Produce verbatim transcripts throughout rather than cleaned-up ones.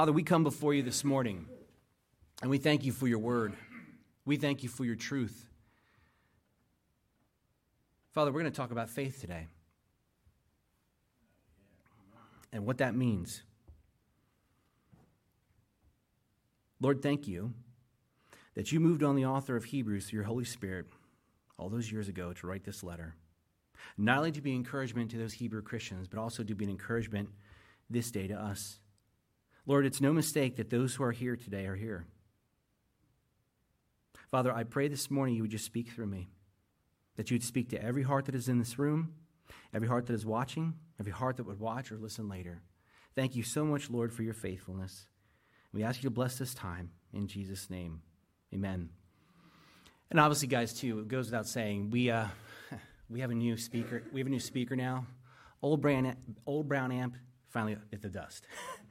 Father, we come before you this morning, and we thank you for your word. We thank you for your truth. Father, we're going to talk about faith today and what that means. Lord, thank you that you moved on the author of Hebrews through your Holy Spirit all those years ago to write this letter, not only to be encouragement to those Hebrew Christians, but also to be an encouragement this day to us. Lord, it's no mistake that those who are here today are here. Father, I pray this morning you would just speak through me, that you would speak to every heart that is in this room, every heart that is watching, every heart that would watch or listen later. Thank you so much, Lord, for your faithfulness. We ask you to bless this time in Jesus' name. Amen. And obviously, guys, too, it goes without saying, we uh, we have a new speaker. We have a new speaker now. Old brown, old brown amp finally hit the dust.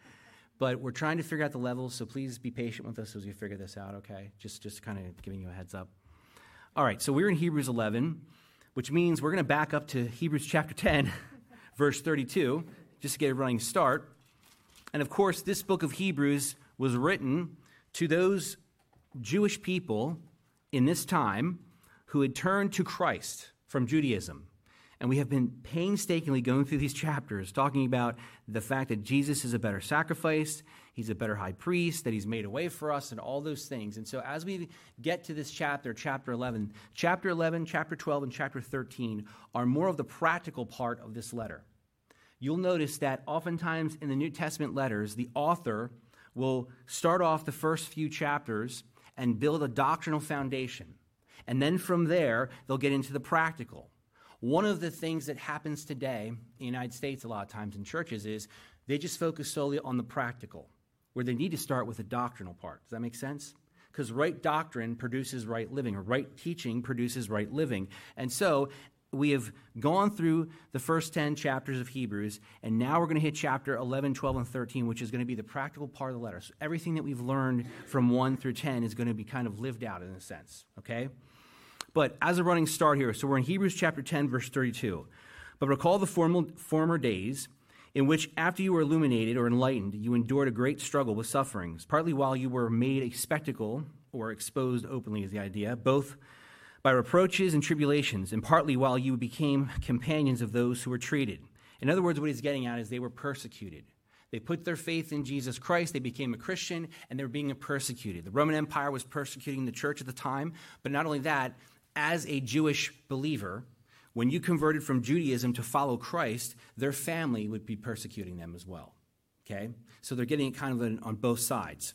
But we're trying to figure out the levels, so please be patient with us as we figure this out, okay? Just just kind of giving you a heads up. All right, so we're in Hebrews eleven, which means we're going to back up to Hebrews chapter ten, verse thirty-two, just to get a running start. And of course, this book of Hebrews was written to those Jewish people in this time who had turned to Christ from Judaism. And we have been painstakingly going through these chapters, talking about the fact that Jesus is a better sacrifice, he's a better high priest, that he's made a way for us, and all those things. And so as we get to this chapter, chapter eleven, chapter eleven, chapter twelve, and chapter thirteen are more of the practical part of this letter. You'll notice that oftentimes in the New Testament letters, the author will start off the first few chapters and build a doctrinal foundation. And then from there, they'll get into the practical. One of the things that happens today in the United States a lot of times in churches is they just focus solely on the practical, where they need to start with the doctrinal part. Does that make sense? Because right doctrine produces right living, or right teaching produces right living. And so we have gone through the first ten chapters of Hebrews, and now we're going to hit chapter eleven, twelve, and thirteen, which is going to be the practical part of the letter. So everything that we've learned from one through ten is going to be kind of lived out in a sense, okay? But as a running start here, so we're in Hebrews chapter ten, verse thirty-two. But recall the formal, former days in which after you were illuminated or enlightened, you endured a great struggle with sufferings, partly while you were made a spectacle or exposed openly is the idea, both by reproaches and tribulations, and partly while you became companions of those who were treated. In other words, what he's getting at is they were persecuted. They put their faith in Jesus Christ, they became a Christian, and they were being persecuted. The Roman Empire was persecuting the church at the time, but not only that, as a Jewish believer, when you converted from Judaism to follow Christ, their family would be persecuting them as well, okay? So they're getting it kind of on both sides.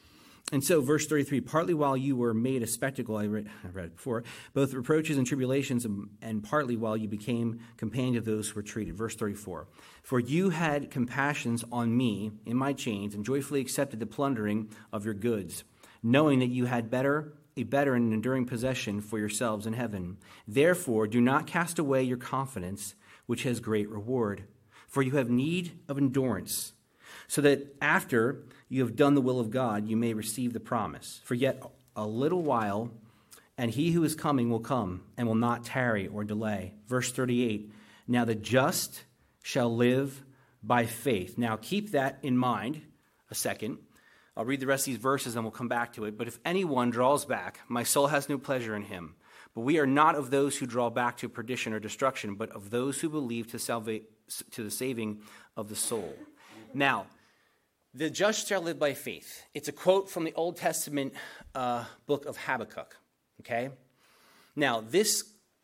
And so, verse thirty-three, partly while you were made a spectacle, I read, I read it before, both reproaches and tribulations, and, and partly while you became companions of those who were treated. Verse thirty-four, for you had compassions on me in my chains, and joyfully accepted the plundering of your goods, knowing that you had better a better and enduring possession for yourselves in heaven. Therefore, do not cast away your confidence, which has great reward, for you have need of endurance, so that after you have done the will of God, you may receive the promise. For yet a little while, and he who is coming will come, and will not tarry or delay. Verse thirty-eight, now the just shall live by faith. Now keep that in mind a second. I'll read the rest of these verses and we'll come back to it. But if anyone draws back, my soul has no pleasure in him. But we are not of those who draw back to perdition or destruction, but of those who believe to salva- to the saving of the soul. Now, the just shall live by faith. It's a quote from the Old Testament uh, book of Habakkuk, okay? Now, this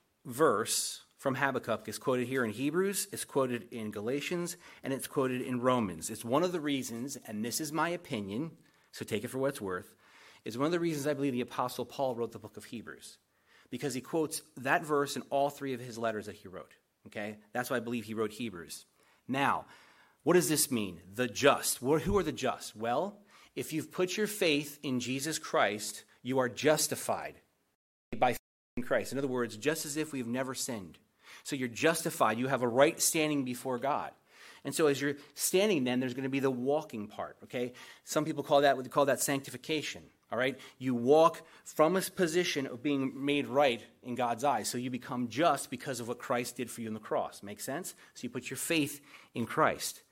verse from Habakkuk is quoted here in Hebrews, it's quoted in Galatians, and it's quoted in Romans. It's one of the reasons, and this is my opinion, so take it for what it's worth, it's one of the reasons I believe the Apostle Paul wrote the book of Hebrews, because he quotes that verse in all three of his letters that he wrote, okay? That's why I believe he wrote Hebrews. Now, what does this mean? The just. Who are the just? Well, if you've put your faith in Jesus Christ, you are justified by faith in Christ. In other words, just as if we've never sinned. So you're justified. You have a right standing before God. And so as you're standing then, there's going to be the walking part, okay? Some people call that, what they call that sanctification, all right? You walk from a position of being made right in God's eyes. So you become just because of what Christ did for you on the cross. Make sense? So you put your faith in Christ.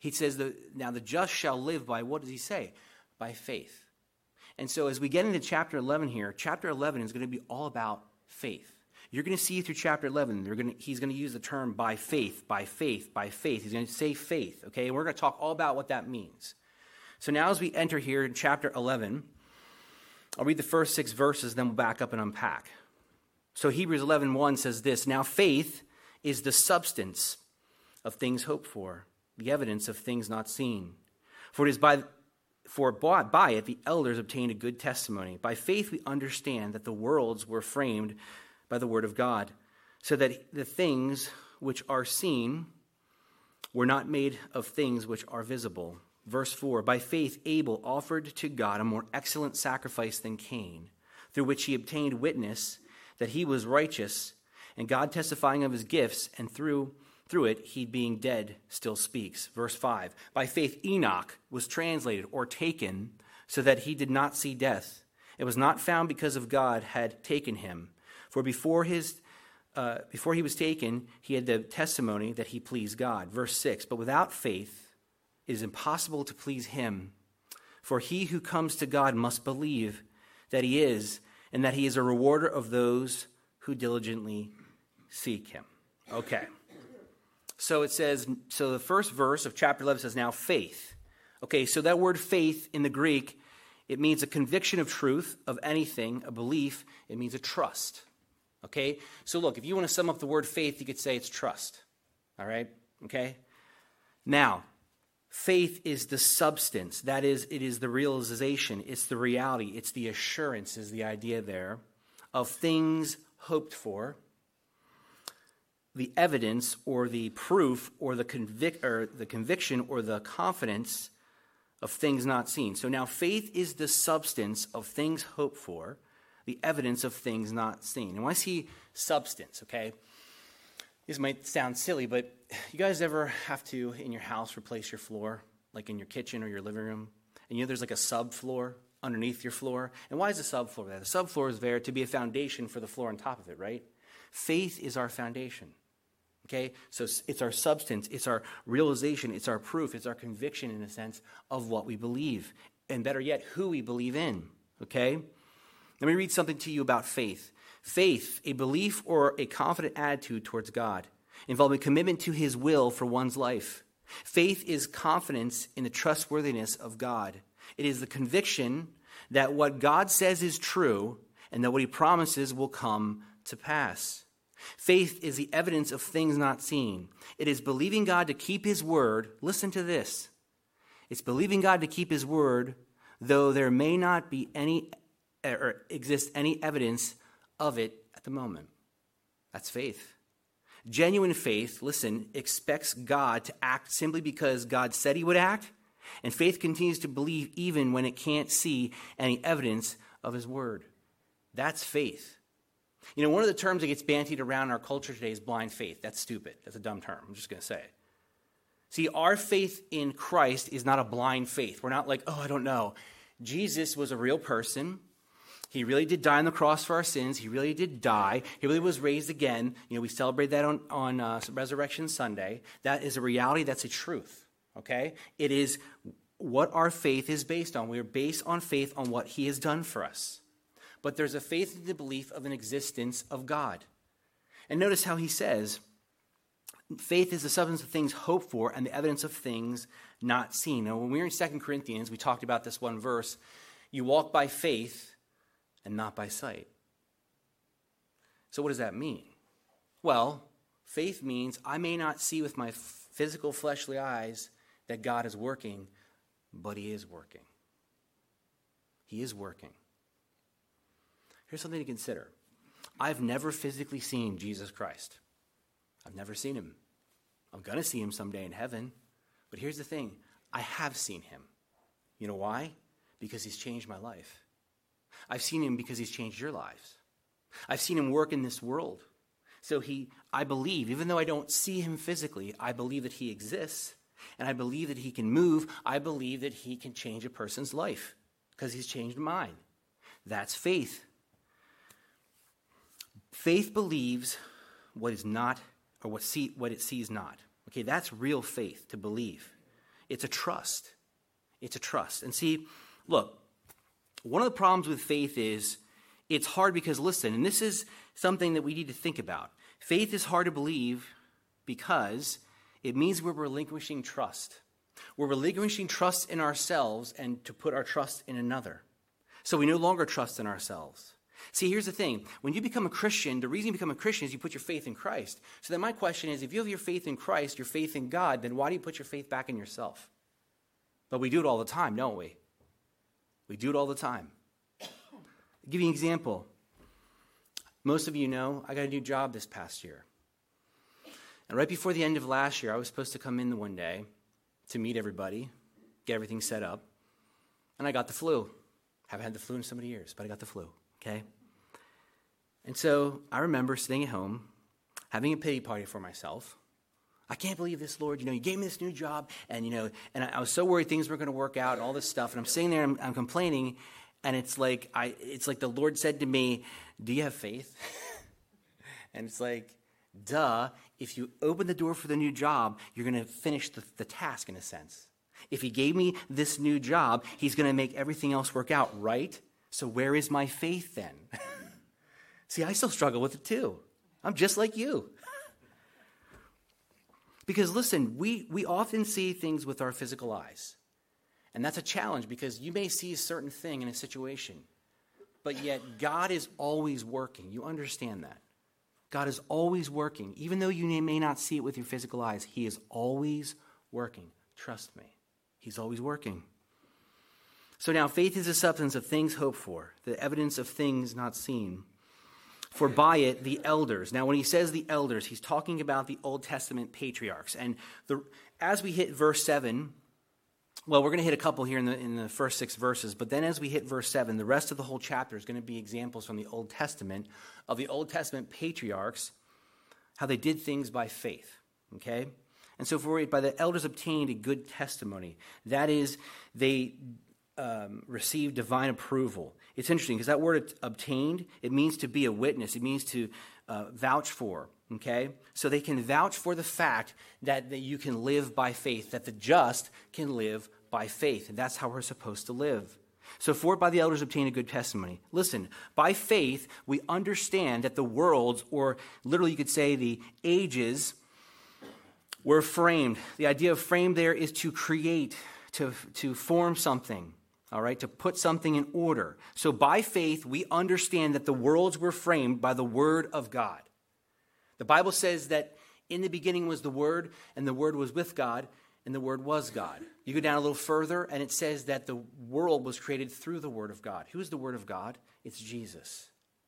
He says, the, now the just shall live by, what does he say? By faith. And so as we get into chapter eleven here, chapter eleven is going to be all about faith. You're going to see through chapter eleven, they're going to, he's going to use the term by faith, by faith, by faith. He's going to say faith, okay? And we're going to talk all about what that means. So now as we enter here in chapter eleven, I'll read the first six verses, then we'll back up and unpack. So Hebrews eleven one says this, now faith is the substance of things hoped for, the evidence of things not seen. For it is by, for by it the elders obtained a good testimony. By faith we understand that the worlds were framed by the word of God, so that the things which are seen were not made of things which are visible. Verse four, by faith Abel offered to God a more excellent sacrifice than Cain, through which he obtained witness that he was righteous, and God testifying of his gifts, and through through it he being dead still speaks. Verse five, by faith Enoch was translated or taken, so that he did not see death. It was not found because of God had taken him. For before his uh, before he was taken, he had the testimony that he pleased God. Verse six, but without faith it is impossible to please him. For he who comes to God must believe that he is, and that he is a rewarder of those who diligently seek him. Okay. So it says, so the first verse of chapter eleven says, now faith. Okay, so that word faith in the Greek, it means a conviction of truth, of anything, a belief. It means a trust. Okay? So look, if you want to sum up the word faith, you could say it's trust. All right? Okay? Now, faith is the substance. That is, it is the realization. It's the reality. It's the assurance is the idea there of things hoped for. The evidence or the proof or the convic- or the conviction or the confidence of things not seen. So now faith is the substance of things hoped for, the evidence of things not seen. And when I see substance, okay, this might sound silly, but you guys ever have to, in your house, replace your floor, like in your kitchen or your living room? And you know there's like a subfloor underneath your floor? And why is the subfloor there? The subfloor is there to be a foundation for the floor on top of it, right? Faith is our foundation. Okay, so it's our substance, it's our realization, it's our proof, it's our conviction in a sense of what we believe, and better yet, who we believe in. Okay, let me read something to you about faith. Faith, a belief or a confident attitude towards God, involving commitment to his will for one's life. Faith is confidence in the trustworthiness of God. It is the conviction that what God says is true and that what he promises will come to pass. Faith is the evidence of things not seen. It is believing God to keep his word. Listen to this. It's believing God to keep his word, though there may not be any or exist any evidence of it at the moment. That's faith. Genuine faith, listen, expects God to act simply because God said he would act, and faith continues to believe even when it can't see any evidence of his word. That's faith. You know, one of the terms that gets bandied around in our culture today is blind faith. That's stupid. That's a dumb term. I'm just going to say it. See, our faith in Christ is not a blind faith. We're not like, oh, I don't know. Jesus was a real person. He really did die on the cross for our sins. He really did die. He really was raised again. You know, we celebrate that on, on uh, Resurrection Sunday. That is a reality. That's a truth, okay? It is what our faith is based on. We are based on faith on what he has done for us. But there's a faith in the belief of an existence of God. And notice how he says, faith is the substance of things hoped for and the evidence of things not seen. Now, when we were in Second Corinthians, we talked about this one verse. You walk by faith and not by sight. So what does that mean? Well, faith means I may not see with my physical fleshly eyes that God is working, but he is working. He is working. Here's something to consider. I've never physically seen Jesus Christ. I've never seen him. I'm going to see him someday in heaven. But here's the thing. I have seen him. You know why? Because he's changed my life. I've seen him because he's changed your lives. I've seen him work in this world. So he, I believe, even though I don't see him physically, I believe that he exists. And I believe that he can move. I believe that he can change a person's life because he's changed mine. That's faith. Faith believes what is not, or what see what it sees not. Okay, that's real faith, to believe. It's a trust. It's a trust. And see, look, one of the problems with faith is it's hard because, listen, and this is something that we need to think about. Faith is hard to believe because it means we're relinquishing trust. We're relinquishing trust in ourselves and to put our trust in another. So we no longer trust in ourselves. See, here's the thing. When you become a Christian, the reason you become a Christian is you put your faith in Christ. So then my question is, if you have your faith in Christ, your faith in God, then why do you put your faith back in yourself? But we do it all the time, don't we? We do it all the time. I'll give you an example. Most of you know I got a new job this past year. And right before the end of last year, I was supposed to come in one day to meet everybody, get everything set up, and I got the flu. Haven't had the flu in so many years, but I got the flu, okay? And so I remember sitting at home, having a pity party for myself. I can't believe this, Lord. You know, you gave me this new job, and, you know, and I, I was so worried things weren't going to work out and all this stuff, and I'm sitting there, and I'm, I'm complaining, and it's like I, it's like the Lord said to me, do you have faith? And it's like, duh, if you open the door for the new job, you're going to finish the, the task in a sense. If he gave me this new job, he's going to make everything else work out, right? So where is my faith then? See, I still struggle with it too. I'm just like you. Because listen, we, we often see things with our physical eyes. And that's a challenge because you may see a certain thing in a situation, but yet God is always working. You understand that. God is always working. Even though you may not see it with your physical eyes, he is always working. Trust me. He's always working. So now faith is the substance of things hoped for, the evidence of things not seen. For by it, the elders. Now, when he says the elders, he's talking about the Old Testament patriarchs. And the, as we hit verse seven, well, we're going to hit a couple here in the, in the first six verses, but then as we hit verse seven, the rest of the whole chapter is going to be examples from the Old Testament of the Old Testament patriarchs, how they did things by faith, okay? And so for by the elders obtained a good testimony. That is, they um, received divine approval. It's interesting because that word obtained, it means to be a witness. It means to uh, vouch for, okay? So they can vouch for the fact that, that you can live by faith, that the just can live by faith. And that's how we're supposed to live. So for by the elders obtained a good testimony. Listen, by faith, we understand that the worlds, or literally you could say the ages, were framed. The idea of framed there is to create, to, to form something. All right, to put something in order. So by faith, we understand that the worlds were framed by the word of God. The Bible says that in the beginning was the Word, and the Word was with God, and the Word was God. You go down a little further, and it says that the world was created through the Word of God. Who is the Word of God? It's Jesus.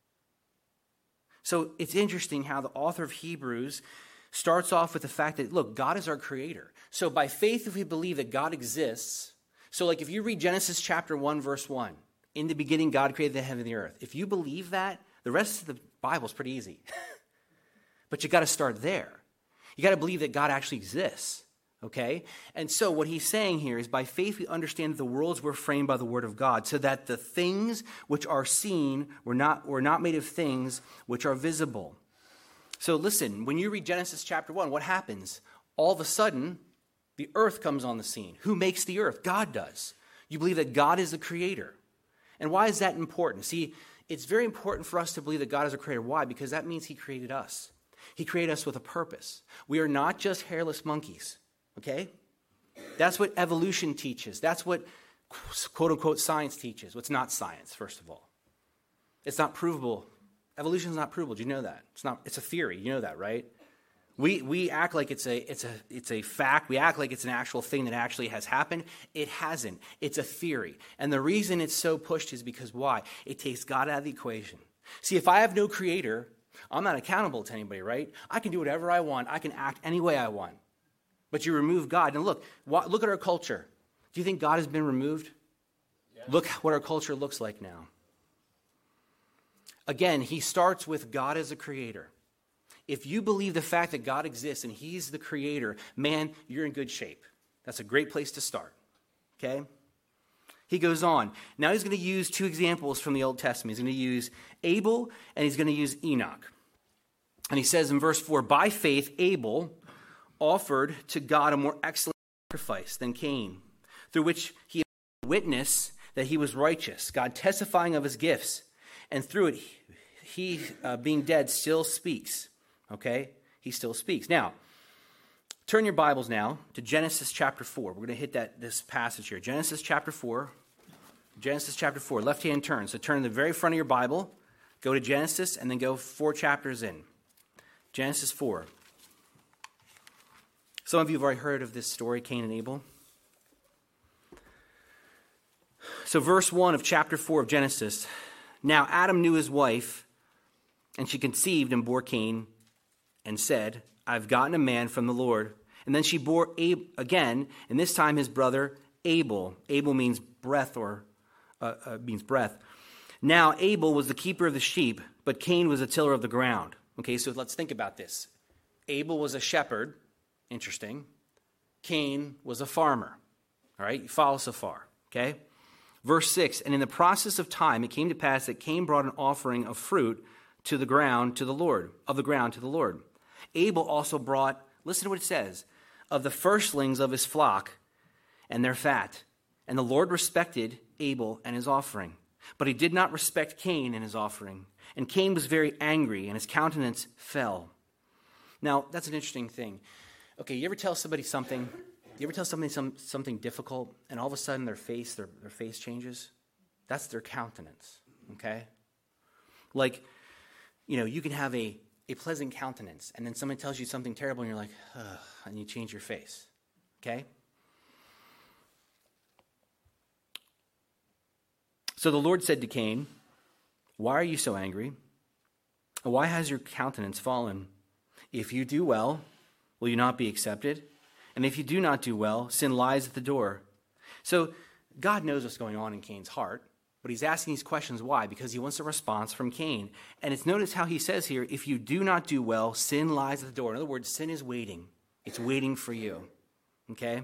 So it's interesting how the author of Hebrews starts off with the fact that, look, God is our creator. So by faith, if we believe that God exists, so like if you read Genesis chapter one, verse one, in the beginning God created the heaven and the earth. If you believe that, the rest of the Bible is pretty easy. But you got to start there. You got to believe that God actually exists, okay? And so what he's saying here is by faith we understand that the worlds were framed by the word of God, so that the things which are seen were not, were not made of things which are visible. So listen, when you read Genesis chapter one, what happens? All of a sudden, the earth comes on the scene. Who makes the earth? God does. You believe that God is the creator. And why is that important? See, it's very important for us to believe that God is a creator. Why? Because that means he created us. He created us with a purpose. We are not just hairless monkeys, okay? That's what evolution teaches. That's what quote-unquote science teaches. Well, it's not science, first of all. It's not provable. Evolution is not provable. Do you know that? It's not. It's a theory. You know that, right? We we act like it's a it's a it's a fact. We act like it's an actual thing that actually has happened. It hasn't. It's a theory. And the reason it's so pushed is because why? It takes God out of the equation. See, if I have no creator, I'm not accountable to anybody, right? I can do whatever I want. I can act any way I want. But you remove God. And look, look at our culture. Do you think God has been removed? Yeah. Look what our culture looks like now. Again, he starts with God as a creator. If you believe the fact that God exists and he's the creator, man, you're in good shape. That's a great place to start, okay? He goes on. Now he's going to use two examples from the Old Testament. He's going to use Abel and he's going to use Enoch. And he says in verse four, by faith, Abel offered to God a more excellent sacrifice than Cain, through which he witnessed that he was righteous, God testifying of his gifts, and through it, he, uh, being dead, still speaks. Okay? He still speaks. Now, turn your Bibles now to Genesis chapter four. We're going to hit that this passage here. Genesis chapter four. Genesis chapter four, left-hand turn. So turn to the very front of your Bible, go to Genesis, and then go four chapters in. Genesis four. Some of you have already heard of this story, Cain and Abel. So verse one of chapter four of Genesis. Now Adam knew his wife, and she conceived and bore Cain, and said, I've gotten a man from the Lord. And then she bore Ab- again, and this time his brother Abel. Abel means breath or uh, uh, means breath. Now Abel was the keeper of the sheep, but Cain was a tiller of the ground. Okay, so let's think about this. Abel was a shepherd. Interesting. Cain was a farmer. All right, you follow so far. Okay. Verse six, and in the process of time, it came to pass that Cain brought an offering of fruit to the ground to the Lord, of the ground to the Lord. Abel also brought, listen to what it says, of the firstlings of his flock and their fat. And the Lord respected Abel and his offering, but he did not respect Cain and his offering. And Cain was very angry, and his countenance fell. Now, that's an interesting thing. Okay, you ever tell somebody something, you ever tell somebody some, something difficult, and all of a sudden their face, their, their face changes? That's their countenance, okay? Like, you know, you can have a, a pleasant countenance, and then someone tells you something terrible, and you're like, ugh, and you change your face, okay? So the Lord said to Cain, why are you so angry? Why has your countenance fallen? If you do well, will you not be accepted? And if you do not do well, sin lies at the door. So God knows what's going on in Cain's heart, but he's asking these questions. Why? Because he wants a response from Cain. And it's notice how he says here, if you do not do well, sin lies at the door. In other words, sin is waiting. It's waiting for you. Okay?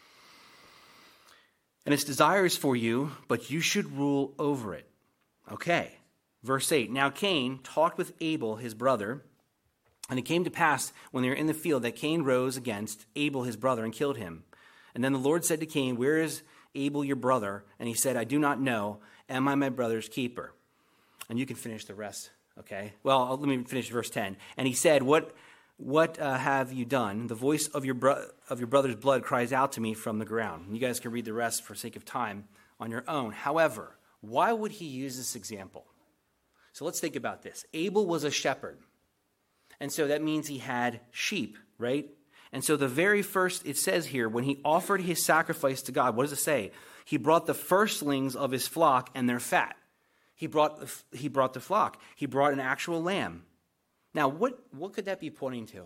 And its desire is for you, but you should rule over it. Okay. Verse eight, now Cain talked with Abel, his brother, and it came to pass when they were in the field that Cain rose against Abel, his brother, and killed him. And then the Lord said to Cain, where is Abel, your brother? And he said, I do not know. Am I my brother's keeper? And you can finish the rest, okay? Well, let me finish verse ten. And he said, what what uh, have you done? The voice of your bro- of your brother's blood cries out to me from the ground. And you guys can read the rest for sake of time on your own. However, why would he use this example? So let's think about this. Abel was a shepherd. And so that means he had sheep, right? And so the very first, it says here, when he offered his sacrifice to God, what does it say? He brought the firstlings of his flock and their fat. He brought the, he brought the flock. He brought an actual lamb. Now, what, what could that be pointing to?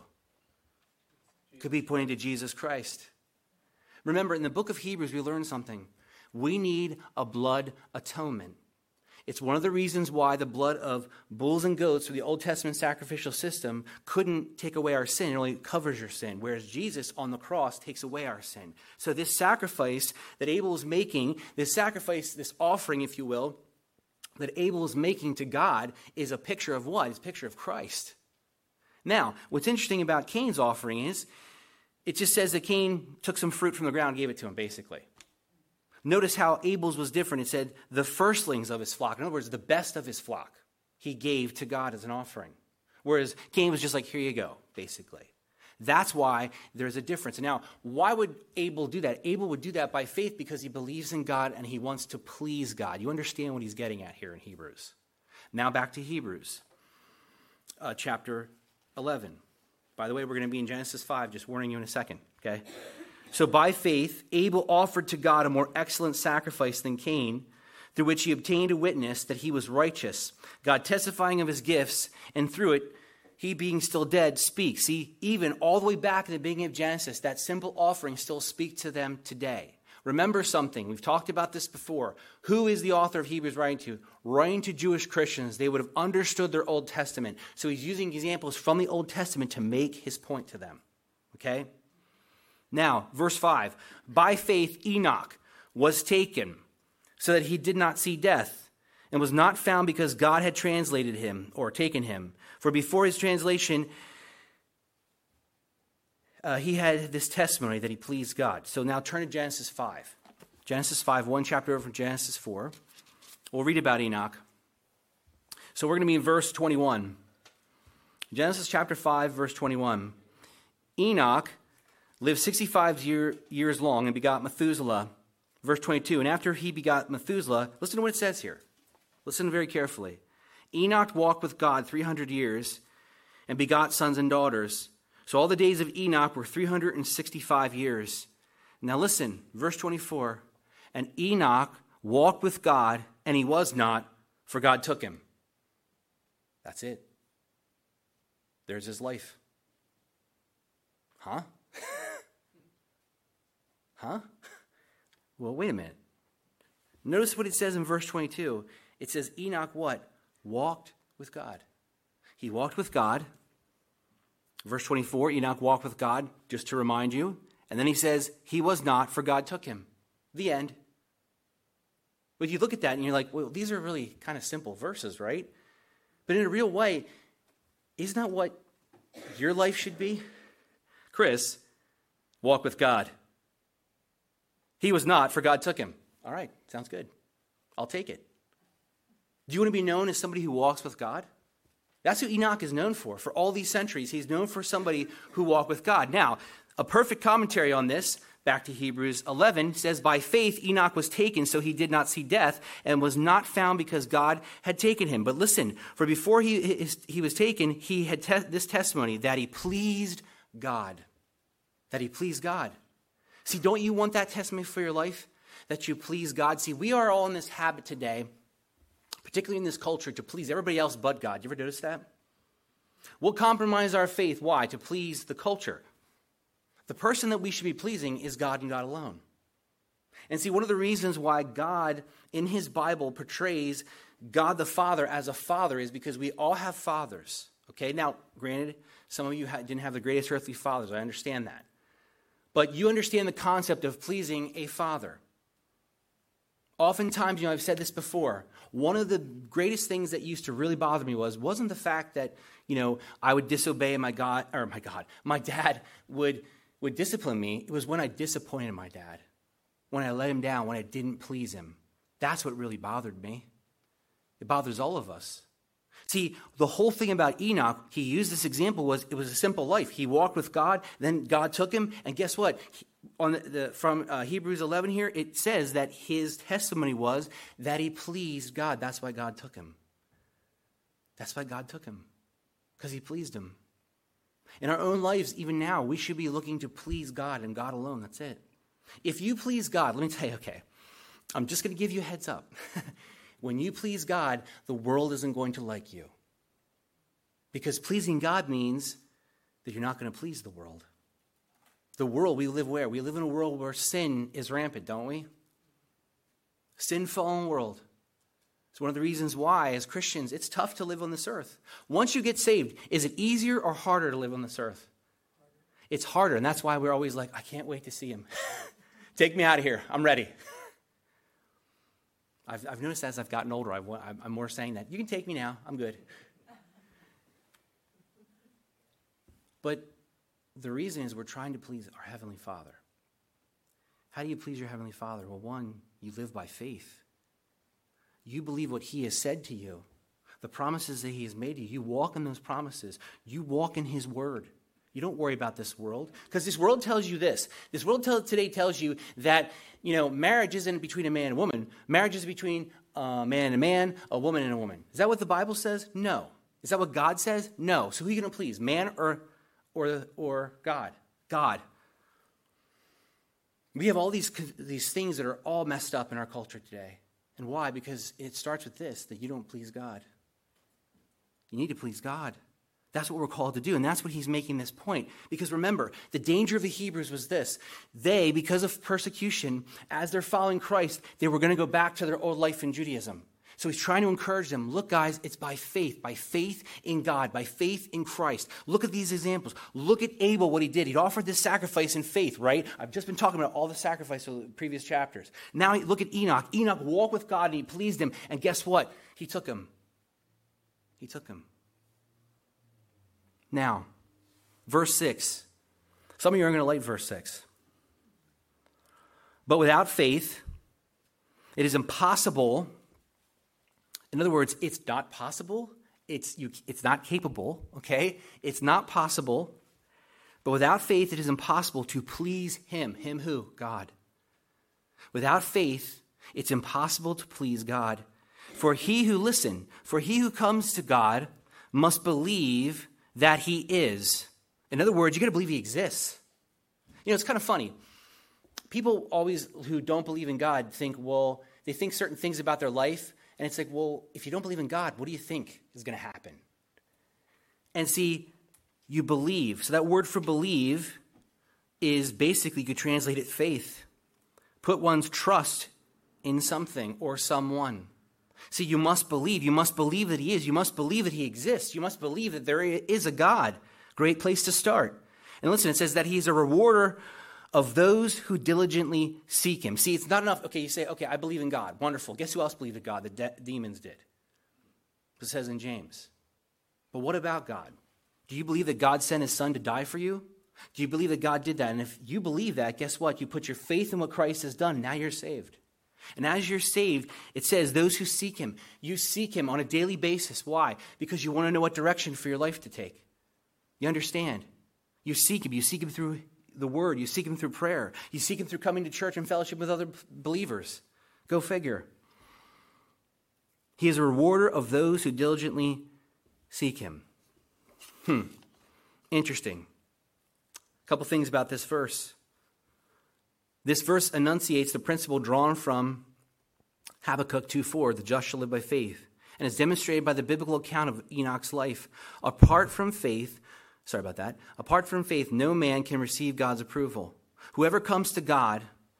It could be pointing to Jesus Christ. Remember, in the book of Hebrews, we learned something. We need a blood atonement. It's one of the reasons why the blood of bulls and goats through the Old Testament sacrificial system couldn't take away our sin. It only covers your sin, whereas Jesus on the cross takes away our sin. So this sacrifice that Abel is making, this sacrifice, this offering, if you will, that Abel is making to God is a picture of what? It's a picture of Christ. Now, what's interesting about Cain's offering is it just says that Cain took some fruit from the ground and gave it to him, basically. Notice how Abel's was different. It said the firstlings of his flock. In other words, the best of his flock he gave to God as an offering. Whereas Cain was just like, here you go, basically. That's why there's a difference. Now, why would Abel do that? Abel would do that by faith because he believes in God and he wants to please God. You understand what he's getting at here in Hebrews. Now back to Hebrews, uh, chapter eleven. By the way, we're going to be in Genesis five, just warning you in a second, okay? So by faith, Abel offered to God a more excellent sacrifice than Cain, through which he obtained a witness that he was righteous, God testifying of his gifts, and through it, he being still dead, speaks. See, even all the way back in the beginning of Genesis, that simple offering still speaks to them today. Remember something, we've talked about this before. Who is the author of Hebrews writing to? Writing to Jewish Christians. They would have understood their Old Testament. So he's using examples from the Old Testament to make his point to them. Okay? Now, verse five, by faith Enoch was taken so that he did not see death and was not found because God had translated him or taken him. For before his translation, uh, he had this testimony that he pleased God. So now turn to Genesis five. Genesis five, one chapter over from Genesis four. We'll read about Enoch. So we're going to be in verse twenty-one. Genesis chapter five, verse twenty-one. Enoch lived sixty-five year, years long and begot Methuselah. Verse twenty-two, and after he begot Methuselah, listen to what it says here. Listen very carefully. Enoch walked with God three hundred years and begot sons and daughters. So all the days of Enoch were three hundred sixty-five years. Now listen, verse twenty-four. And Enoch walked with God, and he was not, for God took him. That's it. There's his life. Huh? Huh? Well, wait a minute. Notice what it says in verse twenty-two. It says Enoch what? Walked with God. He walked with God. Verse twenty-four, Enoch walked with God, just to remind you. And then he says, he was not, for God took him. The end. But you look at that and you're like, well, these are really kind of simple verses, right? But in a real way, isn't that what your life should be? Chris, walk with God. He was not, for God took him. All right, sounds good. I'll take it. Do you want to be known as somebody who walks with God? That's who Enoch is known for. For all these centuries, he's known for somebody who walked with God. Now, a perfect commentary on this, back to Hebrews eleven, says, by faith Enoch was taken, so he did not see death, and was not found because God had taken him. But listen, for before he, he was taken, he had te- this testimony, that he pleased God. That he pleased God. See, don't you want that testimony for your life? That you please God? See, we are all in this habit today, particularly in this culture, to please everybody else but God. You ever notice that? We'll compromise our faith. Why? To please the culture. The person that we should be pleasing is God and God alone. And see, one of the reasons why God in his Bible portrays God the Father as a father is because we all have fathers. Okay, now, granted, some of you didn't have the greatest earthly fathers. I understand that. But you understand the concept of pleasing a father. Oftentimes, you know, I've said this before, one of the greatest things that used to really bother me was, wasn't the fact that, you know, I would disobey my God, or my God, my dad would, would discipline me. It was when I disappointed my dad, when I let him down, when I didn't please him. That's what really bothered me. It bothers all of us. See, the whole thing about Enoch, he used this example, was it was a simple life. He walked with God, then God took him, and guess what? He, on the, the, from uh, Hebrews eleven here, it says that his testimony was that he pleased God. That's why God took him. That's why God took him, because he pleased him. In our own lives, even now, we should be looking to please God and God alone. That's it. If you please God, let me tell you, okay, I'm just going to give you a heads up. When you please God, the world isn't going to like you. Because pleasing God means that you're not going to please the world. The world, we live where? We live in a world where sin is rampant, don't we? Sin-fallen world. It's one of the reasons why, as Christians, it's tough to live on this earth. Once you get saved, is it easier or harder to live on this earth? It's harder, and that's why we're always like, I can't wait to see him. Take me out of here. I'm ready. I've, I've noticed as I've gotten older, I've, I'm more saying that. You can take me now. I'm good. But the reason is we're trying to please our Heavenly Father. How do you please your Heavenly Father? Well, one, you live by faith. You believe what He has said to you, the promises that He has made to you. You walk in those promises. You walk in His Word. You don't worry about this world, because this world tells you this. This world tell, today tells you that, you know, marriage isn't between a man and a woman. Marriage is between a man and a man, a woman and a woman. Is that what the Bible says? No. Is that what God says? No. So who are you going to please, man or, or, or God? God. We have all these, these things that are all messed up in our culture today. And why? Because it starts with this, that you don't please God. You need to please God. That's what we're called to do, and that's what he's making this point. Because remember, the danger of the Hebrews was this. They, because of persecution, as they're following Christ, they were going to go back to their old life in Judaism. So he's trying to encourage them. Look, guys, it's by faith, by faith in God, by faith in Christ. Look at these examples. Look at Abel, what he did. He offered this sacrifice in faith, right? I've just been talking about all the sacrifice of the previous chapters. Now look at Enoch. Enoch walked with God, and he pleased him. And guess what? He took him. He took him. Now, verse six. Some of you aren't going to like verse six. But without faith, it is impossible. In other words, it's not possible. It's, you, it's not capable, okay? It's not possible. But without faith, it is impossible to please him. Him who? God. Without faith, it's impossible to please God. For he who, listen, for he who comes to God must believe that he is. In other words, you got to believe he exists. You know, it's kind of funny. People always who don't believe in God think, well, they think certain things about their life, and it's like, well, if you don't believe in God, what do you think is going to happen? And see, you believe. So that word for believe is basically, you could translate it faith. Put one's trust in something or someone. See, you must believe. You must believe that he is. You must believe that he exists. You must believe that there is a God. Great place to start. And listen, it says that he's a rewarder of those who diligently seek him. See, it's not enough. Okay, you say, okay, I believe in God. Wonderful. Guess who else believed in God? The de- demons did. It says in James. But what about God? Do you believe that God sent his son to die for you? Do you believe that God did that? And if you believe that, guess what? You put your faith in what Christ has done. Now you're saved. And as you're saved, it says those who seek him, you seek him on a daily basis. Why? Because you want to know what direction for your life to take. You understand? You seek him. You seek him through the word. You seek him through prayer. You seek him through coming to church and fellowship with other believers. Go figure. He is a rewarder of those who diligently seek him. Hmm. Interesting. A couple things about this verse. This verse enunciates the principle drawn from Habakkuk two four, the just shall live by faith, and is demonstrated by the biblical account of Enoch's life. Apart from faith, sorry about that, apart from faith, no man can receive God's approval. Whoever comes to God,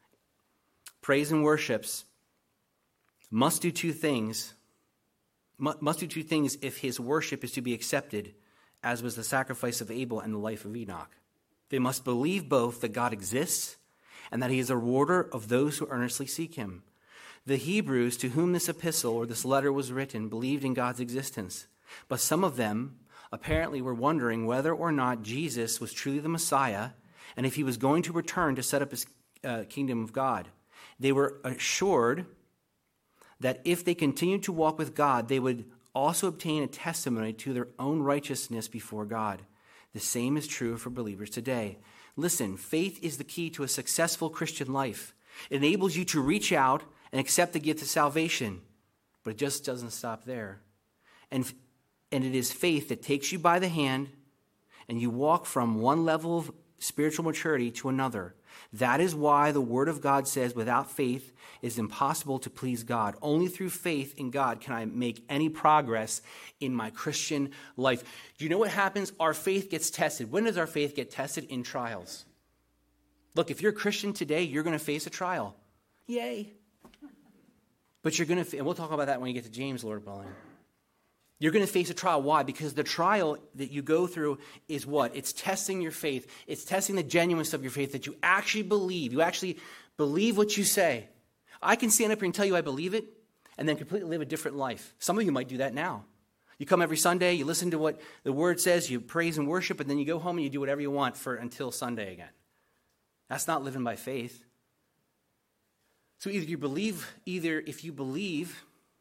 prays and worships, must do two things, must do two things if his worship is to be accepted, as was the sacrifice of Abel and the life of Enoch. They must believe both that God exists and that he is a rewarder of those who earnestly seek him. The Hebrews to whom this epistle or this letter was written believed in God's existence, but some of them apparently were wondering whether or not Jesus was truly the Messiah and if he was going to return to set up his uh, kingdom of God. They were assured that if they continued to walk with God, they would also obtain a testimony to their own righteousness before God. The same is true for believers today. Listen, faith is the key to a successful Christian life. It enables you to reach out and accept the gift of salvation, but it just doesn't stop there. And, and it is faith that takes you by the hand and you walk from one level of spiritual maturity to another. That is why the Word of God says without faith it is impossible to please God. Only through faith in God can I make any progress in my Christian life. Do you know what happens? Our faith gets tested. When does our faith get tested? In trials. Look, if you're a Christian today, you're going to face a trial. Yay. But you're going to, and we'll talk about that when you get to James, Lord willing. You're going to face a trial. Why? Because the trial that you go through is what? It's testing your faith. It's testing the genuineness of your faith, that you actually believe. You actually believe what you say. I can stand up here and tell you I believe it and then completely live a different life. Some of you might do that now. You come every Sunday, you listen to what the Word says, you praise and worship, and then you go home and you do whatever you want for until Sunday again. That's not living by faith. So either you believe, either if you believe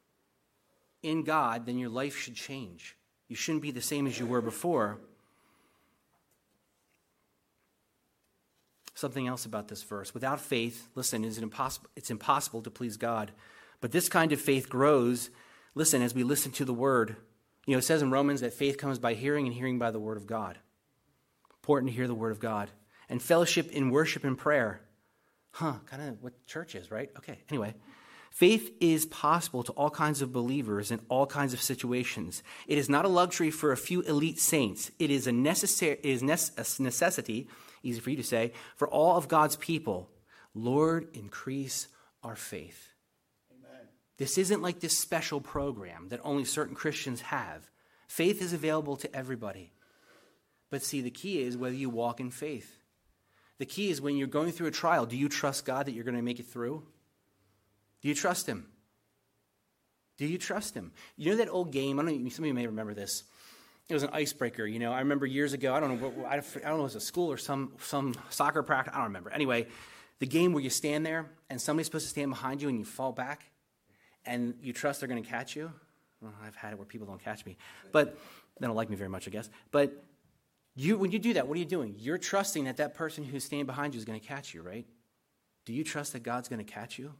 in God, then your life should change. You shouldn't be the same as you were before. Something else about this verse. Without faith, listen, is it impossible, it's impossible to please God. But this kind of faith grows, listen, as we listen to the Word. You know, it says in Romans that faith comes by hearing and hearing by the Word of God. Important to hear the Word of God. And fellowship in worship and prayer. Huh, kind of what church is, right? Okay, anyway. Faith is possible to all kinds of believers in all kinds of situations. It is not a luxury for a few elite saints. It is a, necessary, it is a necessity, easy for you to say, for all of God's people. Lord, increase our faith. Amen. This isn't like this special program that only certain Christians have. Faith is available to everybody. But see, the key is whether you walk in faith. The key is when you're going through a trial, do you trust God that you're going to make it through? Do you trust him? Do you trust him? You know that old game? I don't know, some of you may remember this. It was an icebreaker, you know. I remember years ago, I don't know, what, I don't know, it was a school or some some soccer practice, I don't remember. Anyway, the game where you stand there and somebody's supposed to stand behind you and you fall back and you trust they're going to catch you. Well, I've had it where people don't catch me, but they don't like me very much, I guess. But you, when you do that, what are you doing? You're trusting that that person who's standing behind you is going to catch you, right? Do you trust that God's going to catch you?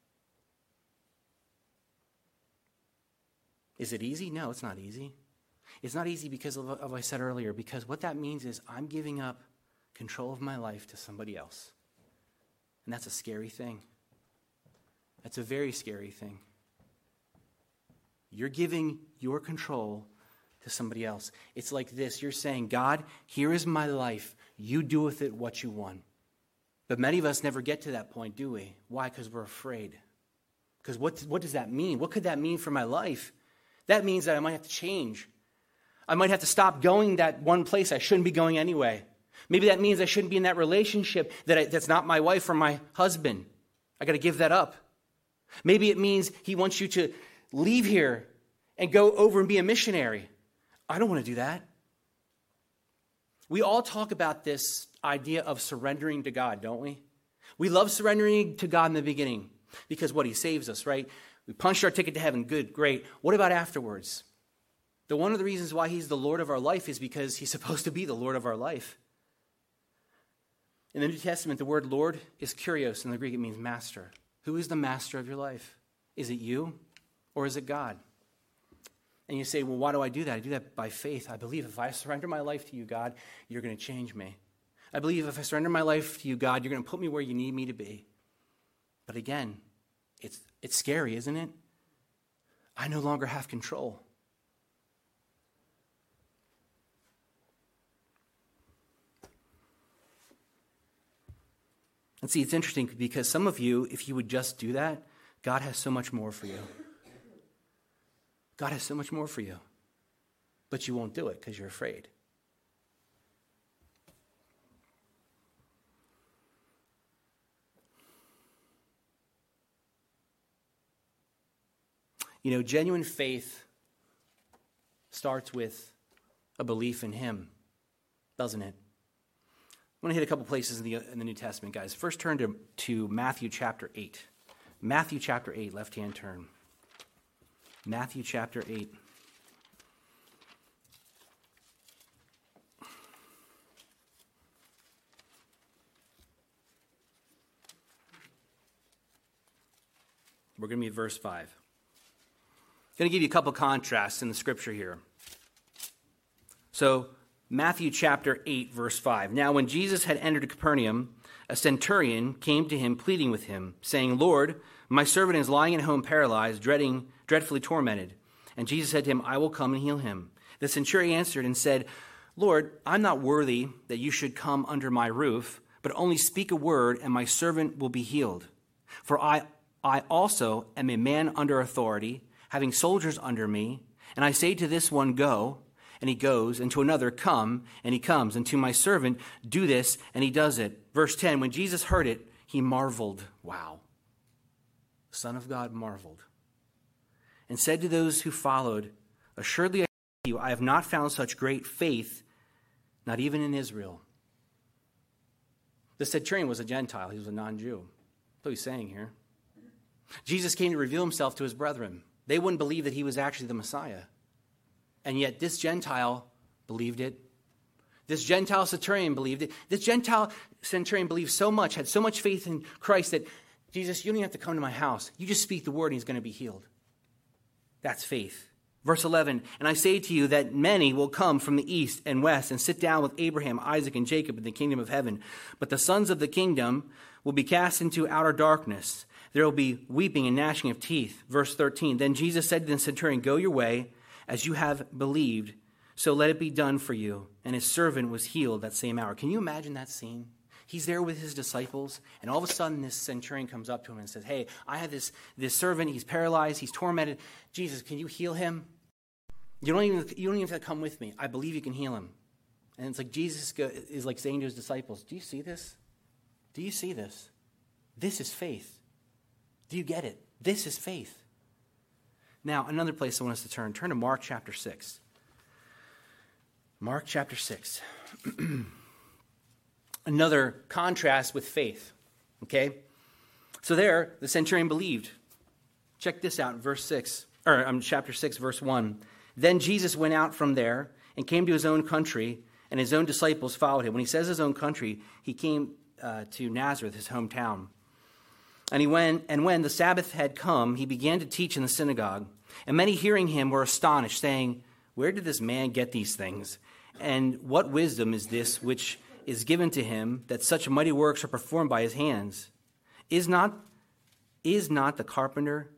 Is it easy? No, it's not easy. It's not easy because of what I said earlier, because what that means is I'm giving up control of my life to somebody else. And that's a scary thing. That's a very scary thing. You're giving your control to somebody else. It's like this. You're saying, God, here is my life. You do with it what you want. But many of us never get to that point, do we? Why? Because we're afraid. Because what, what does that mean? What could that mean for my life? That means that I might have to change. I might have to stop going that one place I shouldn't be going anyway. Maybe that means I shouldn't be in that relationship that I, that's not my wife or my husband. I got to give that up. Maybe it means he wants you to leave here and go over and be a missionary. I don't want to do that. We all talk about this idea of surrendering to God, don't we? We love surrendering to God in the beginning because what? He saves us, right? We punched our ticket to heaven. Good, great. What about afterwards? The one of the reasons why he's the Lord of our life is because he's supposed to be the Lord of our life. In the New Testament, the word Lord is kurios. In the Greek, it means master. Who is the master of your life? Is it you or is it God? And you say, well, why do I do that? I do that by faith. I believe if I surrender my life to you, God, you're going to change me. I believe if I surrender my life to you, God, you're going to put me where you need me to be. But again, it's it's scary, isn't it? I no longer have control. And see, it's interesting because some of you, if you would just do that, God has so much more for you. God has so much more for you. But you won't do it because you're afraid. You know, genuine faith starts with a belief in him, doesn't it? I'm going to hit a couple places in the, in the New Testament, guys. First, turn to, to Matthew chapter eight. Matthew chapter eight, left-hand turn. Matthew chapter eight. We're going to be at verse five. I'm going to give you a couple contrasts in the scripture here. So, Matthew chapter eight, verse five. Now, when Jesus had entered Capernaum, a centurion came to him pleading with him, saying, Lord, my servant is lying at home paralyzed, dreading, dreadfully tormented. And Jesus said to him, I will come and heal him. The centurion answered and said, Lord, I'm not worthy that you should come under my roof, but only speak a word, and my servant will be healed. For I, I also am a man under authority, having soldiers under me, and I say to this one, go, and he goes, and to another, come, and he comes, and to my servant, do this, and he does it. Verse ten, when Jesus heard it, he marveled. Wow. The Son of God marveled. And said to those who followed, assuredly I tell you, I have not found such great faith, not even in Israel. The centurion was a Gentile. He was a non-Jew. That's what he's saying here. Jesus came to reveal himself to his brethren. They wouldn't believe that he was actually the Messiah. And yet this Gentile believed it. This Gentile centurion believed it. This Gentile centurion believed so much, had so much faith in Christ that, Jesus, you don't even have to come to my house. You just speak the word and he's going to be healed. That's faith. Verse eleven, and I say to you that many will come from the east and west and sit down with Abraham, Isaac, and Jacob in the kingdom of heaven. But the sons of the kingdom will be cast into outer darkness. There will be weeping and gnashing of teeth. Verse thirteen, then Jesus said to the centurion, go your way, as you have believed, so let it be done for you. And his servant was healed that same hour. Can you imagine that scene? He's there with his disciples, and all of a sudden this centurion comes up to him and says, hey, I have this, this servant, he's paralyzed, he's tormented. Jesus, can you heal him? You don't even you don't even have to come with me. I believe you can heal him. And it's like Jesus is like saying to his disciples, do you see this? Do you see this? This is faith. Do you get it? This is faith. Now, another place I want us to turn. Turn to Mark chapter six. Mark chapter six. Another contrast with faith, okay? So there, the centurion believed. Check this out in verse six, or um, chapter six, verse one. Then Jesus went out from there and came to his own country, and his own disciples followed him. When he says his own country, he came uh, to Nazareth, his hometown. And he went, and when the Sabbath had come, he began to teach in the synagogue. And many hearing him were astonished, saying, "Where did this man get these things? And what wisdom is this which is given to him, that such mighty works are performed by his hands? Is not, is not the carpenter,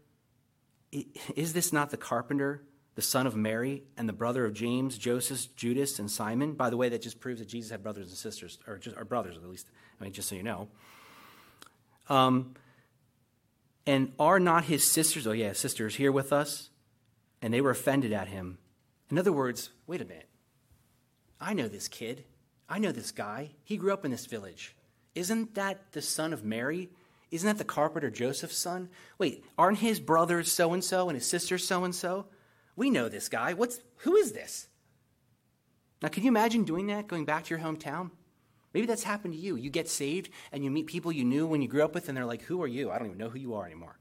is this not the carpenter, the son of Mary, and the brother of James, Joseph, Judas, and Simon?" By the way, that just proves that Jesus had brothers and sisters, or just or brothers at least. I mean, just so you know. Um, and are not his sisters? Oh yeah, sisters here with us, and they were offended at him. In other words, wait a minute. I know this kid. I know this guy. He grew up in this village. Isn't that the son of Mary? Isn't that the carpenter Joseph's son? Wait, aren't his brothers so-and-so and his sisters so-and-so? We know this guy. What's who is this? Now, can you imagine doing that, going back to your hometown? Maybe that's happened to you. You get saved and you meet people you knew when you grew up with, and they're like, "Who are you? I don't even know who you are anymore."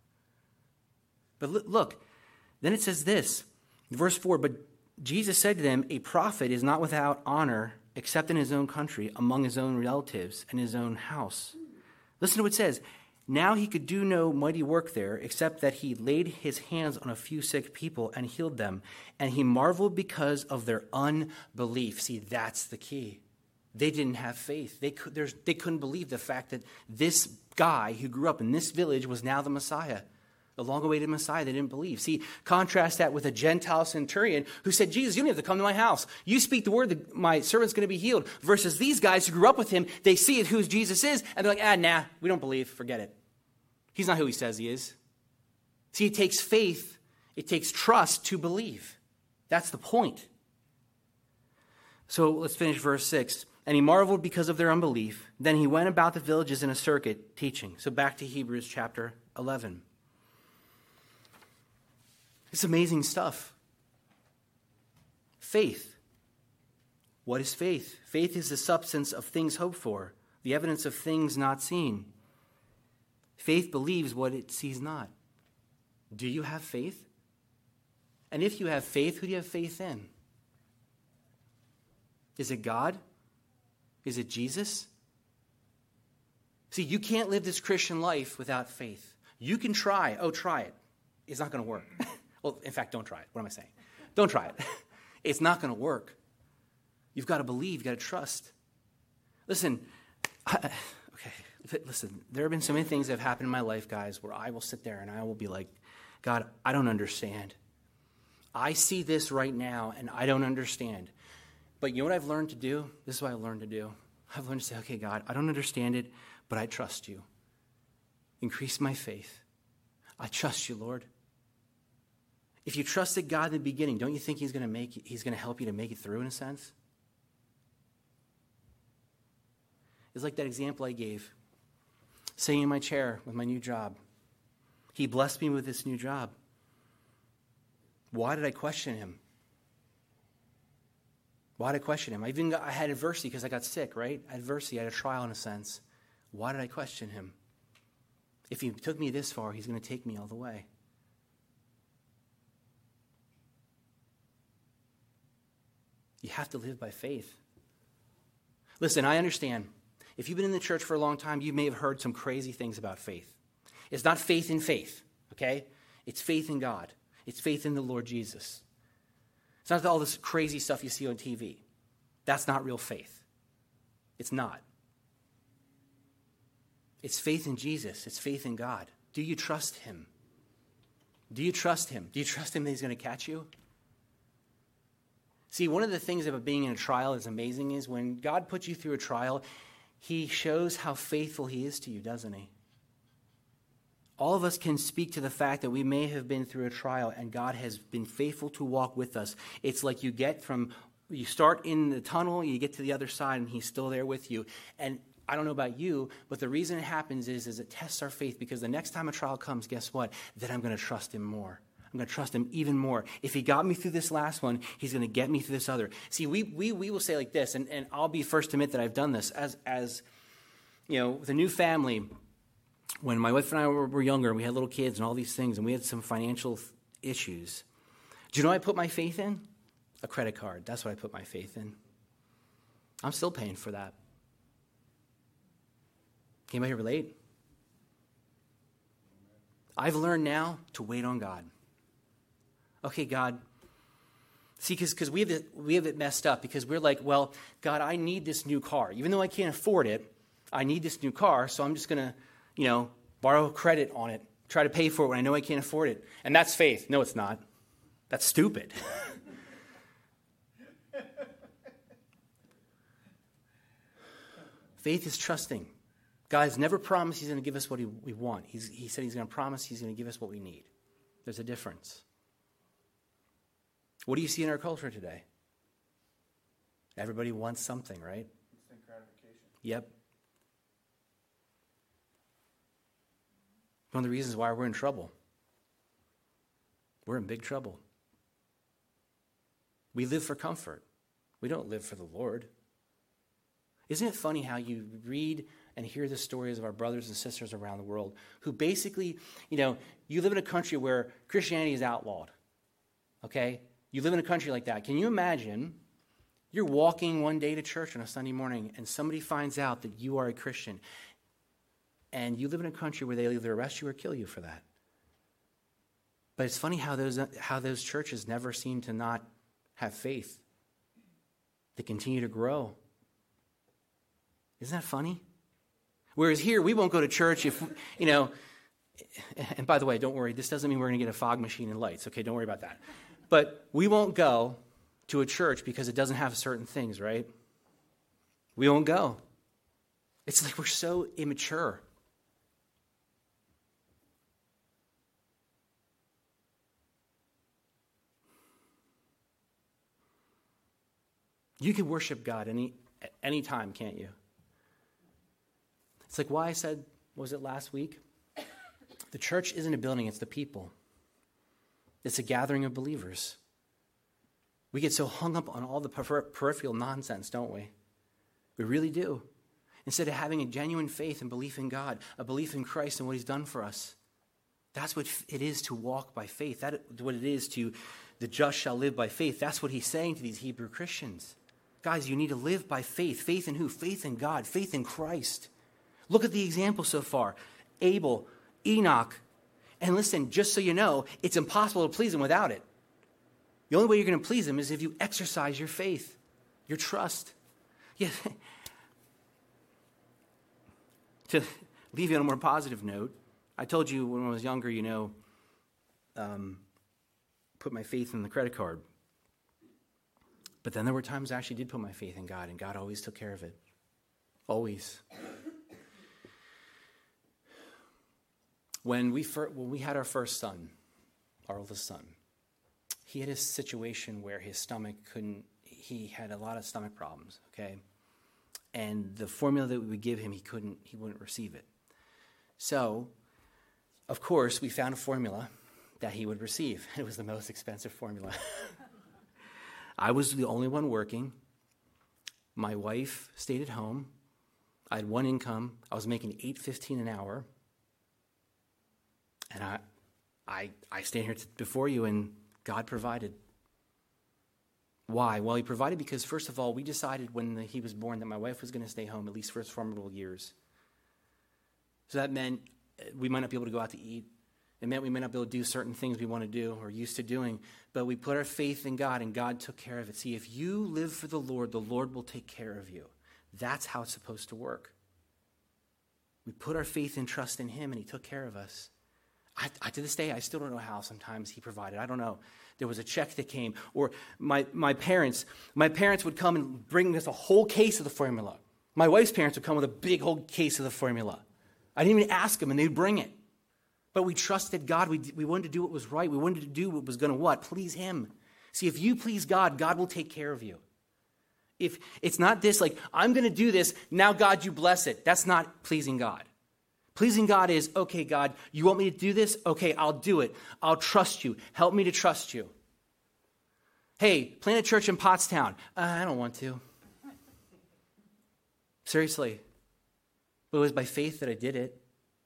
But look, then it says this, verse four, "But Jesus said to them, a prophet is not without honor except in his own country, among his own relatives, and his own house." Listen to what it says. "Now he could do no mighty work there, except that he laid his hands on a few sick people and healed them. And he marveled because of their unbelief." See, that's the key. They didn't have faith. They, could, they couldn't believe the fact that this guy who grew up in this village was now the Messiah. The long-awaited Messiah they didn't believe. See, contrast that with a Gentile centurion who said, "Jesus, you don't have to come to my house. You speak the word, that my servant's going to be healed." Versus these guys who grew up with him, they see it, who Jesus is, and they're like, ah, nah, we don't believe. Forget it. He's not who he says he is. See, it takes faith. It takes trust to believe. That's the point. So let's finish verse six. "And he marveled because of their unbelief. Then he went about the villages in a circuit teaching." So back to Hebrews chapter eleven. It's amazing stuff. Faith. What is faith? Faith is the substance of things hoped for, the evidence of things not seen. Faith believes what it sees not. Do you have faith? And if you have faith, who do you have faith in? Is it God? Is it Jesus? See, you can't live this Christian life without faith. You can try. Oh, try it. It's not going to work. Well, in fact, don't try it. What am I saying? Don't try it. It's not going to work. You've got to believe. You've got to trust. Listen, I, okay, listen, there have been so many things that have happened in my life, guys, where I will sit there and I will be like, "God, I don't understand. I see this right now and I don't understand." But you know what I've learned to do? This is what I've learned to do. I've learned to say, "Okay, God, I don't understand it, but I trust you. Increase my faith. I trust you, Lord." If you trusted God in the beginning, don't you think he's going to make he's going to help you to make it through in a sense? It's like that example I gave. Sitting in my chair with my new job. He blessed me with this new job. Why did I question him? Why did I question him? I even got, I had adversity because I got sick, right? Adversity, I had a trial in a sense. Why did I question him? If he took me this far, he's going to take me all the way. You have to live by faith. Listen, I understand. If you've been in the church for a long time, you may have heard some crazy things about faith. It's not faith in faith, okay? It's faith in God. It's faith in the Lord Jesus. It's not all this crazy stuff you see on T V. That's not real faith. It's not. It's faith in Jesus. It's faith in God. Do you trust him? Do you trust him? Do you trust him that he's going to catch you? See, one of the things about being in a trial that's amazing is when God puts you through a trial, he shows how faithful he is to you, doesn't he? All of us can speak to the fact that we may have been through a trial and God has been faithful to walk with us. It's like you get from, you start in the tunnel, you get to the other side, and he's still there with you. And I don't know about you, but the reason it happens is, is it tests our faith, because the next time a trial comes, guess what? Then I'm going to trust him more. I'm going to trust him even more. If he got me through this last one, he's going to get me through this other. See, we we we will say like this, and, and I'll be first to admit that I've done this. As, as you know, with a new family, when my wife and I were, were younger, and we had little kids and all these things, and we had some financial th- issues, do you know what I put my faith in? A credit card. That's what I put my faith in. I'm still paying for that. Can anybody relate? I've learned now to wait on God. Okay, God. See, because we have it, we have it messed up because we're like, well, God, I need this new car. Even though I can't afford it, I need this new car, so I'm just going to, you know, borrow credit on it, try to pay for it when I know I can't afford it. And that's faith. No, it's not. That's stupid. Faith is trusting. God has never promised he's going to give us what he, we want. He's, he said he's going to promise he's going to give us what we need. There's a difference. What do you see in our culture today? Everybody wants something, right? Instant gratification. Yep. One of the reasons why we're in trouble. We're in big trouble. We live for comfort. We don't live for the Lord. Isn't it funny how you read and hear the stories of our brothers and sisters around the world who basically, you know, you live in a country where Christianity is outlawed, okay? You live in a country like that. Can you imagine you're walking one day to church on a Sunday morning and somebody finds out that you are a Christian and you live in a country where they either arrest you or kill you for that? But it's funny how those, how those churches never seem to not have faith. They continue to grow. Isn't that funny? Whereas here, we won't go to church if, you know, and by the way, don't worry, this doesn't mean we're going to get a fog machine and lights, okay? Don't worry about that. But we won't go to a church because it doesn't have certain things, right? We won't go. It's like we're so immature. You can worship God any any time, can't you? It's like why I said, was it last week? The church isn't a building, it's the people. It's a gathering of believers. We get so hung up on all the per- peripheral nonsense, don't we? We really do. Instead of having a genuine faith and belief in God, a belief in Christ and what he's done for us. That's what it is to walk by faith. That's what it is to the just shall live by faith. That's what he's saying to these Hebrew Christians. Guys, you need to live by faith. Faith in who? Faith in God. Faith in Christ. Look at the example so far. Abel, Enoch. And listen, just so you know, it's impossible to please him without it. The only way you're going to please him is if you exercise your faith, your trust. Yeah. To leave you on a more positive note, I told you when I was younger, you know, um, put my faith in the credit card. But then there were times I actually did put my faith in God, and God always took care of it. Always. When we fir- when we had our first son, our oldest son, he had a situation where his stomach couldn't, he had a lot of stomach problems, okay? And the formula that we would give him, he couldn't, he wouldn't receive it. So, of course, we found a formula that he would receive. It was the most expensive formula. I was the only one working. My wife stayed at home. I had one income. I was making eight fifteen an hour. And I, I, I stand here t- before you, and God provided. Why? Well, he provided because, first of all, we decided when the, he was born that my wife was going to stay home at least for his formidable years. So that meant we might not be able to go out to eat. It meant we might not be able to do certain things we want to do or used to doing. But we put our faith in God, and God took care of it. See, if you live for the Lord, the Lord will take care of you. That's how it's supposed to work. We put our faith and trust in him, and he took care of us. I, I, to this day, I still don't know how sometimes he provided. I don't know. There was a check that came. Or my, my parents, my parents would come and bring us a whole case of the formula. My wife's parents would come with a big whole case of the formula. I didn't even ask them, and they'd bring it. But we trusted God. We, we wanted to do what was right. We wanted to do what was going to what? Please him. See, if you please God, God will take care of you. If it's not this, like, I'm going to do this, now God, you bless it. That's not pleasing God. Pleasing God is, okay, God, you want me to do this? Okay, I'll do it. I'll trust you. Help me to trust you. Hey, plant a church in Pottstown. Uh, I don't want to. Seriously. But it was by faith that I did it.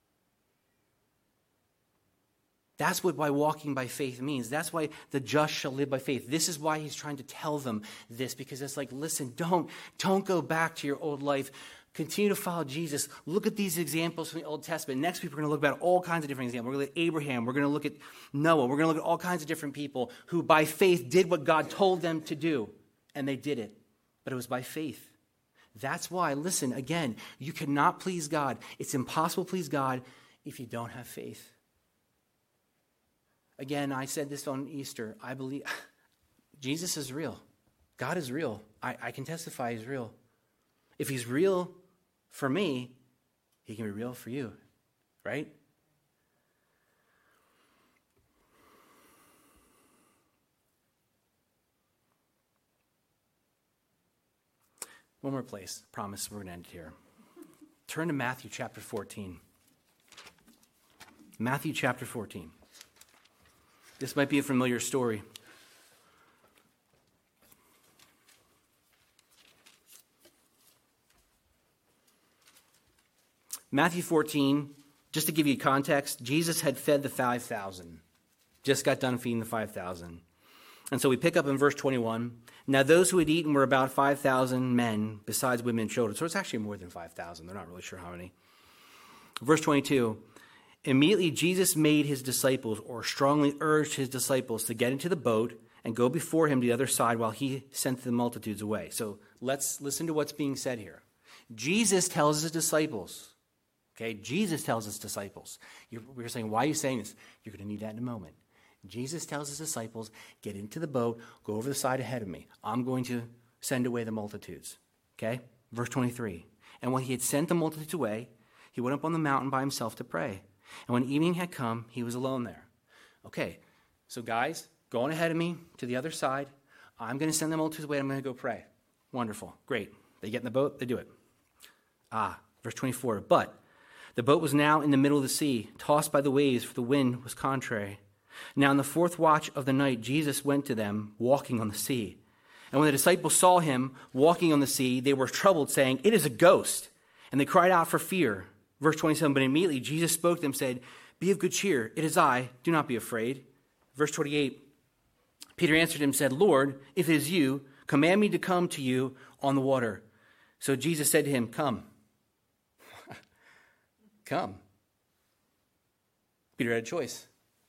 That's what by walking by faith means. That's why the just shall live by faith. This is why he's trying to tell them this, because it's like, listen, don't, don't go back to your old life. Continue to follow Jesus. Look at these examples from the Old Testament. Next week, we're going to look at all kinds of different examples. We're going to look at Abraham. We're going to look at Noah. We're going to look at all kinds of different people who by faith did what God told them to do, and they did it. But it was by faith. That's why, listen, again, you cannot please God. It's impossible to please God if you don't have faith. Again, I said this on Easter. I believe Jesus is real. God is real. I, I can testify he's real. If he's real for me, he can be real for you, right? One more place. Promise we're going to end here. Turn to Matthew chapter fourteen. Matthew chapter fourteen. This might be a familiar story. Matthew fourteen, just to give you context, Jesus had fed the five thousand. Just got done feeding the five thousand. And so we pick up in verse twenty-one. Now those who had eaten were about five thousand men, besides women and children. So it's actually more than five thousand. They're not really sure how many. Verse twenty-two. Immediately Jesus made his disciples, or strongly urged his disciples, to get into the boat and go before him to the other side while he sent the multitudes away. So let's listen to what's being said here. Jesus tells his disciples, okay, Jesus tells his disciples. You're, we're saying, why are you saying this? You're going to need that in a moment. Jesus tells his disciples, get into the boat, go over the side ahead of me. I'm going to send away the multitudes. Okay? Verse twenty-three. And when he had sent the multitudes away, he went up on the mountain by himself to pray. And when evening had come, he was alone there. Okay, so guys, go on ahead of me to the other side. I'm going to send the multitudes away. I'm going to go pray. Wonderful. Great. They get in the boat. They do it. Ah, verse twenty-four. But the boat was now in the middle of the sea, tossed by the waves, for the wind was contrary. Now in the fourth watch of the night, Jesus went to them, walking on the sea. And when the disciples saw him walking on the sea, they were troubled, saying, it is a ghost. And they cried out for fear. Verse twenty-seven, but immediately Jesus spoke to them, said, be of good cheer, it is I, do not be afraid. Verse twenty-eight, Peter answered him and said, Lord, if it is you, command me to come to you on the water. So Jesus said to him, come. Come. Peter had a choice.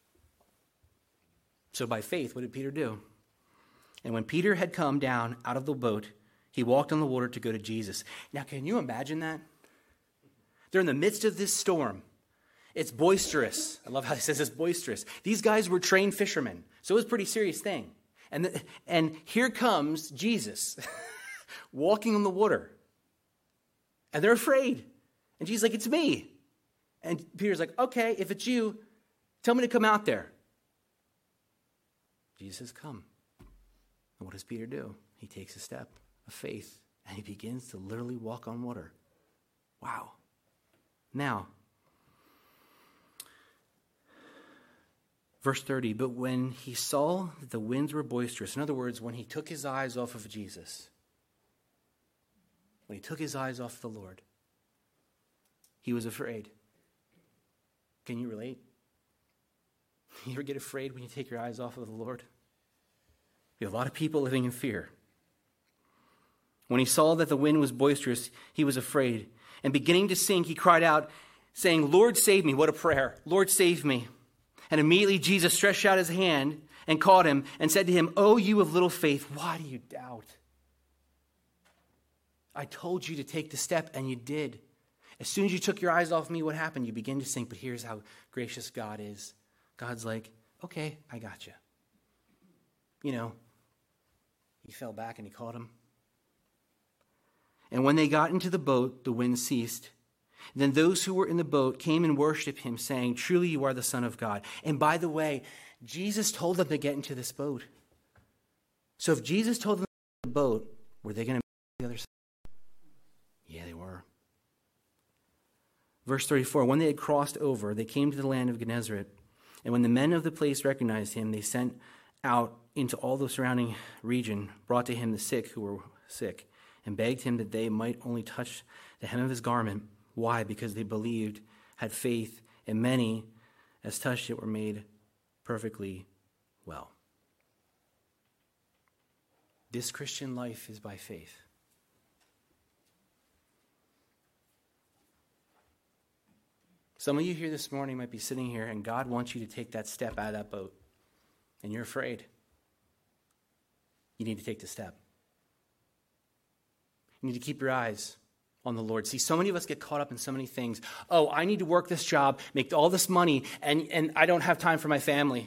So by faith, what did Peter do? And when Peter had come down out of the boat, he walked on the water to go to Jesus. Now, can you imagine that? They're in the midst of this storm. It's boisterous. I love how he says it's boisterous. These guys were trained fishermen, so it was a pretty serious thing. And, the, and here comes Jesus walking on the water. And they're afraid. And Jesus is like, it's me. And Peter's like, okay, if it's you, tell me to come out there. Jesus says, come. And what does Peter do? He takes a step of faith, and he begins to literally walk on water. Wow. Now, verse thirty, but when he saw that the winds were boisterous, in other words, when he took his eyes off of Jesus, when he took his eyes off the Lord, he was afraid. Can you relate? You ever get afraid when you take your eyes off of the Lord? We have a lot of people living in fear. When he saw that the wind was boisterous, he was afraid. And beginning to sink, he cried out, saying, Lord, save me. What a prayer. Lord, save me. And immediately Jesus stretched out his hand and caught him and said to him, oh, you of little faith, why do you doubt? I told you to take the step, and you did. As soon as you took your eyes off me, what happened? You begin to sink, but here's how gracious God is. God's like, okay, I got you. You know, he fell back and he caught him. And when they got into the boat, the wind ceased. Then those who were in the boat came and worshiped him, saying, truly you are the Son of God. And by the way, Jesus told them to get into this boat. So if Jesus told them to get into the boat, were they going to make the other side? Yeah, they were. Verse thirty-four, when they had crossed over, they came to the land of Gennesaret. And when the men of the place recognized him, they sent out into all the surrounding region, brought to him the sick who were sick, and begged him that they might only touch the hem of his garment. Why? Because they believed, had faith, and many, as touched it, were made perfectly well. This Christian life is by faith. Some of you here this morning might be sitting here and God wants you to take that step out of that boat. And you're afraid. You need to take the step. You need to keep your eyes on the Lord. See, so many of us get caught up in so many things. Oh, I need to work this job, make all this money, and, and I don't have time for my family.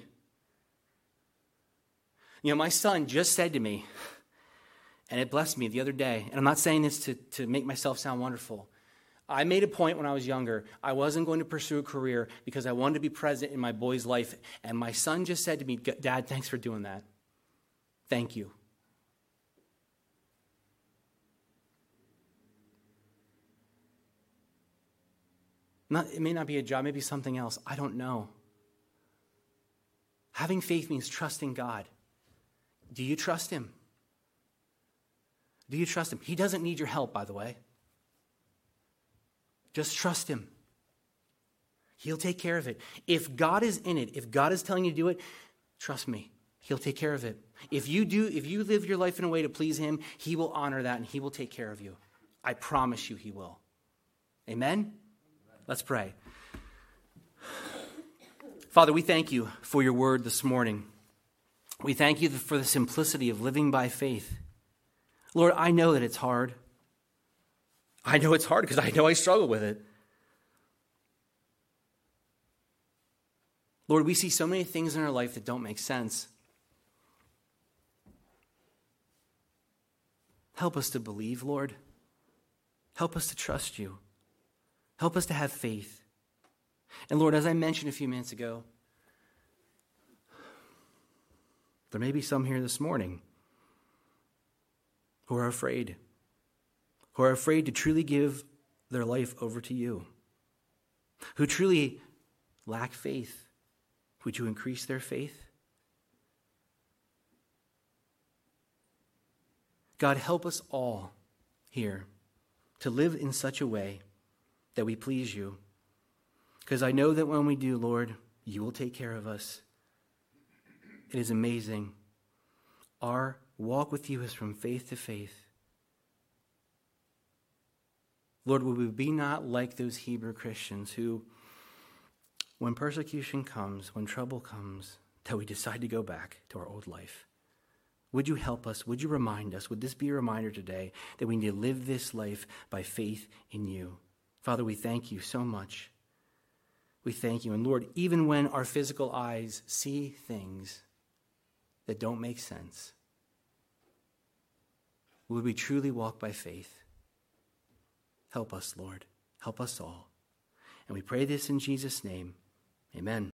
You know, my son just said to me, and it blessed me the other day, and I'm not saying this to, to make myself sound wonderful. I made a point when I was younger, I wasn't going to pursue a career because I wanted to be present in my boy's life. And my son just said to me, Dad, thanks for doing that. Thank you. Not, it may not be a job, maybe something else. I don't know. Having faith means trusting God. Do you trust him? Do you trust him? He doesn't need your help, by the way. Just trust him. He'll take care of it. If God is in it, if God is telling you to do it, trust me, he'll take care of it. If you do, if you live your life in a way to please him, he will honor that and he will take care of you. I promise you he will. Amen? Let's pray. Father, we thank you for your word this morning. We thank you for the simplicity of living by faith. Lord, I know that it's hard. I know it's hard because I know I struggle with it. Lord, we see so many things in our life that don't make sense. Help us to believe, Lord. Help us to trust you. Help us to have faith. And Lord, as I mentioned a few minutes ago, there may be some here this morning who are afraid. Who are afraid to truly give their life over to you, who truly lack faith. Would you increase their faith? God, help us all here to live in such a way that we please you, because I know that when we do, Lord, you will take care of us. It is amazing. Our walk with you is from faith to faith. Lord, would we be not like those Hebrew Christians who, when persecution comes, when trouble comes, that we decide to go back to our old life? Would you help us? Would you remind us? Would this be a reminder today that we need to live this life by faith in you? Father, we thank you so much. We thank you. And Lord, even when our physical eyes see things that don't make sense, would we truly walk by faith? Help us, Lord. Help us all. And we pray this in Jesus' name. Amen.